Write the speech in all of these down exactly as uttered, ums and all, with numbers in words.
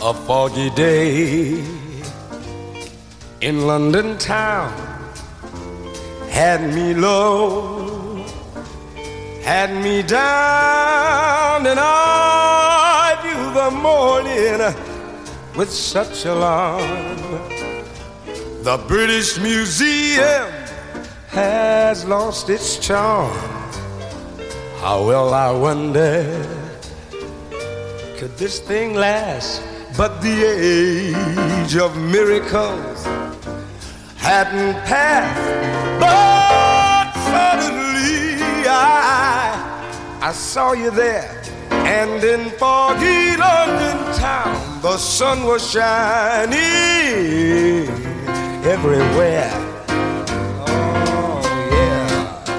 A foggy day in London town had me low, had me down, and I view the morning with such alarm. The British Museum has lost its charm. How well I wonder, could this thing last? But the age of miracles hadn't passed. But suddenly I, I saw you there, and in foggy London town the sun was shining everywhere. Oh yeah.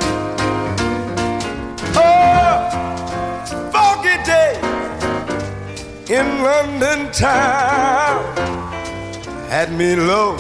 Oh, foggy day in London town had me low,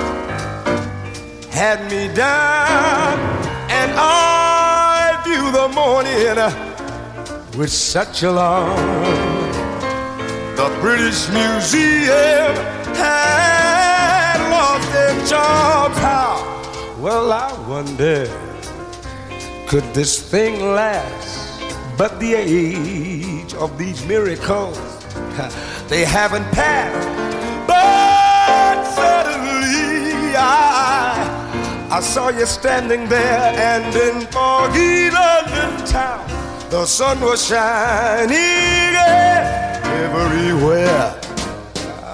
had me down, and I view the morning with such alarm. The British Museum had lost their charms. How? Well, I wonder, could this thing last? But the age of these miracles, they haven't passed. But suddenly I, I saw you standing there, and in foggy London town the sun was shining everywhere,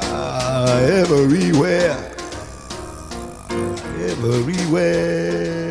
ah, everywhere, everywhere.